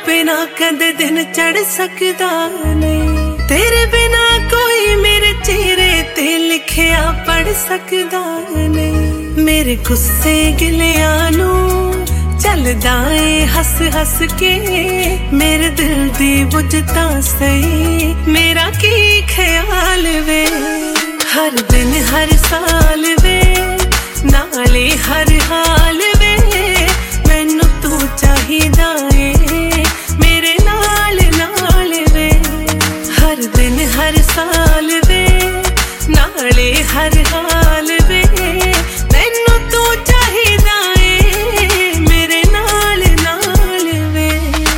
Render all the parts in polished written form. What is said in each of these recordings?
बिना कदे दिन चढ़ सकदा नहीं, तेरे बिना कोई मेरे चेहरे ते लिखिया पढ़ सकदा नहीं। मेरे गुस्से गिलिया नू चलदा ए हस हस के, मेरे दिल दी बुझता सही मेरा की ख्याल वे। हर दिन हर साल वे नाले हर हाल वे, मैनू तू चाहिदा ए मेरे नाल नाल वे। हर दिन हर साल वे नाले हर हाल वे, मैनू तू चाहिदा ए मेरे नाल नाल वे।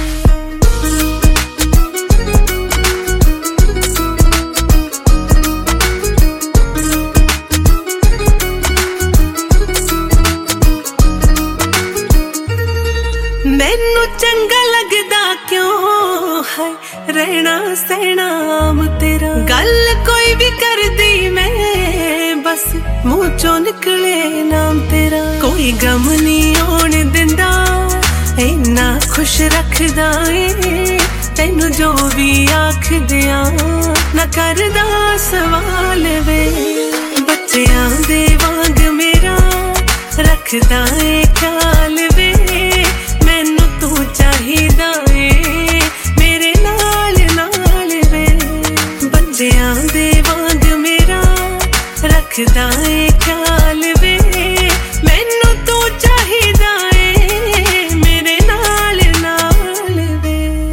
मैनू चंगा लगदा क्यों है रहना सहना आम तेरा, गल कोई भी कर दी मैं बस मुंह चो निकले नाम तेरा। कोई गम नहीं आउण दिंदा इन्ना खुश रखदा ए, तैनू जो भी आख दिया ना करदा सवाल वे। बच्चियां दे वांग मेरा रखदा ए ख्याल वे, मैनू तू चाहिदा ए मेरे नाल नाल वे। बच्चियां दे वांग मेरा रखदा ए ख्याल वे, मैनू तू चाहिदा ए मेरे नाल नाल वे।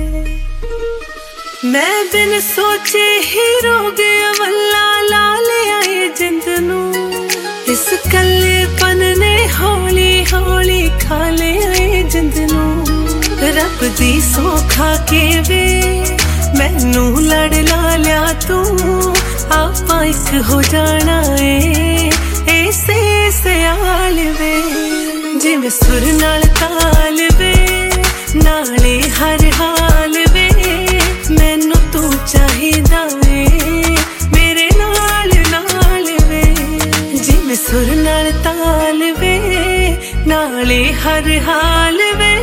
मैं बिन सोचे ही रो गया वल्ला ला लिया ए जिंद नू, इस कल्लेपन ने हौली हौली खा लिया ए जिंद नू। रब दी सौ खा के वे मैनू लड़ ला लिया तू, आपां इक हो जाना ए ऐसे सयाल वे। जिवें सुर नाल ताल वे नाले हर हाल वे, मैनू तू चाहिदा ए मेरे नाल नाल वे। जिवें सुर नाल ताल वे नाले हर हाल वे,